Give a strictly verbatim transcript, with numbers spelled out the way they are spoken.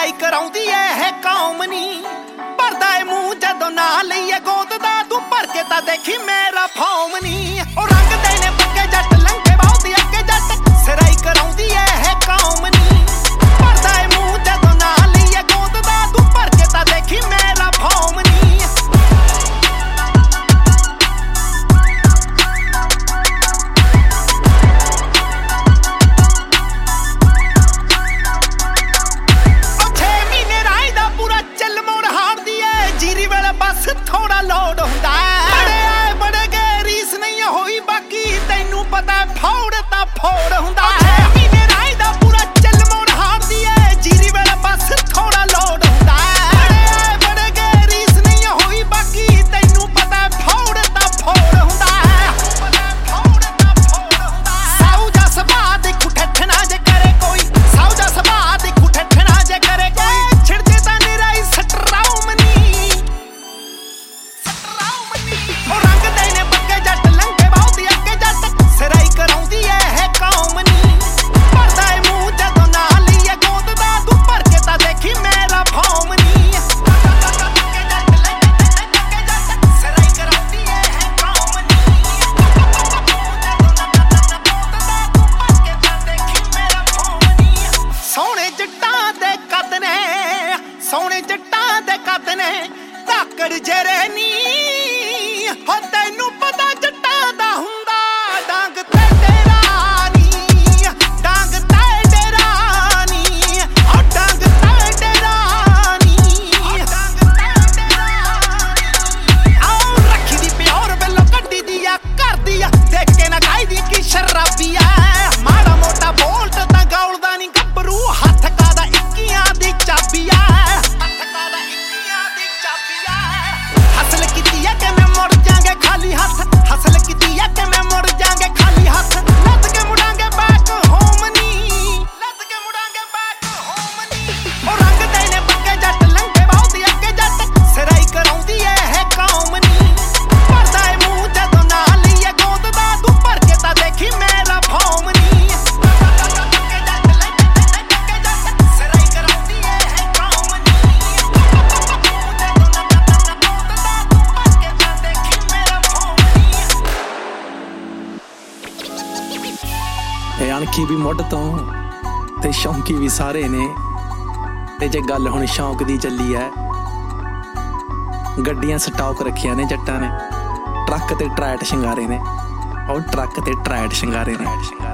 ਸਿਰਾਈ ਕਰਾਉਂਦੀ ਐ ਇਹ ਕੌਮ ਨੀ ਭਰਦਾ ਏ ਮੂੰਹ ਜਦੋਂ ਨਾ ਲਈਏ ਗੋਦ ਦਾ ਤੂੰ ਭਰ ਕੇ ਤਾਂ ਦੇਖੀ ਮੇਰਾ ਫੌਮ ਨੀ ਉਹ ਰੰਗਦੇ ਨੇ ਪੱਕੇ ਜੱਟ ਲੰਘੇ ਬਹੁਤ ਅੱਗੇ ਜੱਟ ਸਿਰਾਈ ਕਰਾਉਂਦੀ ਐ ਇਹ ਕੌਮ ਨੀ ਭਰਦਾ ਏ ਮੂੰਹ ਜਦੋਂ ਨਾ ਲਈਏ ਗੋਦ ਦਾ ਤੂੰ ਭਰ ਕੇ ਤਾਂ ਦੇਖੀ ਮੇਰਾ ਫੌਮ ਨੀ बस थोड़ा लोड हुंदा बड़े आए बड़े गए रीस नहीं होई बाकी तैनू पता फोड़ ता फोड़ हुंदा महीने राई दा पूरा चल मोड़ हार दी है जीरी वेले बस थोड़ा लोड हुंदा बड़े आए बड़े गए रीस नहीं होई बाकी तैनू पता फोड़ ता फोड़ हुंदा पता फोड़ ता फोड़ हुंदा साऊ जा सबा दे खुठठना जे करे कोई साऊ जा सबा दे खुठठना जे करे कोई छिड़के ता निराई सटराऊ मनी ਸਿਰਾਈ ਕਰਾਉਂਦੀ ਐ ਇਹ ਕੌਮ ਨੀ ਭਰਦਾ ਏ ਮੂੰਹ ਜਦੋਂ ਨਾ ਲਈਏ ਗੋਦ ਦਾ ਤੂੰ ਭਰ ਕੇ ਤਾਂ ਦੇਖੀ ਮੇਰਾ ਫੌਮ ਨੀ ਸਿਰਾਈ ਕਰਾਉਂਦੀ ਐ ਇਹ ਕੌਮ ਨੀ ਸੋਹਣੇ ਜੱਟਾਂ ਦੇ ਕੱਦ ਨੇ ਸੋਹਣੇ ਜੱਟਾਂ ਦੇ ਕੱਦ ਨੇ ਧਾਕੜ ਜਰੇ ਨੀ ਹੋ ਤੈਨੂੰ ਪਤਾ ਜੱਟਾਂ ਦਾ ਹੁੰਦਾ ਡਾਂਗ ਤੇ ਡੇਰਾ ਨੀ ਡਾਂਗ ਤੇ ਡੇਰਾ ਨੀ ਹੋ ਡਾਂਗ ਤੇ ਡੇਰਾ ਨੀ ਡਾਂਗ ਤੇ ਡੇਰਾ ਨੀ ਆਉ ਰੱਖੀ ਦੀ ਪਿਓਰ ਵੱਲੋਂ ਕੱਢੀ ਦੀ ਆ ਕਰਦੀ ਆ ਦੇਖ ਕੇ ਨਾ ਕਾਇਦੀ ਕੀ ਸ਼ਰਾਬੀ ਆ ਮਾੜਾ ਮੋਟਾ ਬੋਲਟ ਤਾਂ ਗੌਲਦਾ ਨੀ ਗੱਭਰੂ ਹੱਥ ਕਾਦਾ ਇੱਕੀਆਂ ਦੀ ਚਾਬੀ ਆ ਹੱਥ ਕਾਦਾ ਇੱਕੀਆਂ ਦੀ ਚਾਬੀ ਆ ਹਸਲ ਕੀਤੀ ਆ ਕਿ ਮੈਂ ਮੁੜ ਜਾਾਂਗੇ ਖਾਲੀ ਹੱਥ ਹਸਲ ਕੀਤੀ ਆ ਕਿ ਮੈਂ ਮੁੜ ਜਾਾਂਗੇ ਖਾਲੀ ਹੱਥ ਲੱਦ ਕੇ ਮੁੜਾਂਗੇ ਬੈਕ ਹੋਮ ਨੀ ਲੱਦ ਕੇ ਮੁੜਾਂਗੇ ਬੈਕ ਹੋਮ ਨੀ ਉਹ ਰੰਗਦੇ ਨੇ ਪੱਕੇ ਜੱਟ ਲੰਘੇ ਬਹੁਤ ਅੱਗੇ ਜੱਟ ਸਿਰਾਈ ਕਰਾਉਂਦੀ ਐ ਇਹ ਕੌਮ ਨੀ ਭਰਦਾ ਏ ਮੂੰਹ ਜਦੋਂ ਨਾ ਲਈਏ ਗੋਦ ਦਾ ਤੂੰ ਭਰ ਕੇ ਤਾਂ ਦੇਖੀ ਮੇਰਾ ਫੌਮ ਨੀ ਸਿਰਾਈ ਕਰਾਉਂਦੀ ਐ ਇਹ ਕੌਮ ਨੀ ਅਣਖੀ ਵੀ ਮੁੱਢ ਤੋਂ ਤੇ ਸ਼ੌਂਕੀ ਵੀ ਸਾਰੇ ਨੇ ਤੇ ਜੇ ਗੱਲ ਹੁਣ ਸ਼ੌਂਕ ਦੀ ਚੱਲੀ ਐ ਗੱਡੀਆਂ ਸਟਾਕ ਰੱਖੀਆਂ ਨੇ ਜੱਟਾਂ ਨੇ ਟਰੱਕ ਤੇ ਟਰੈਟ ਸ਼ਿੰਗਾਰੇ ਨੇ ਉਹ ਟਰੱਕ ਤੇ ਟਰੈਟ ਸ਼ਿੰਗਾਰੇ ਨੇ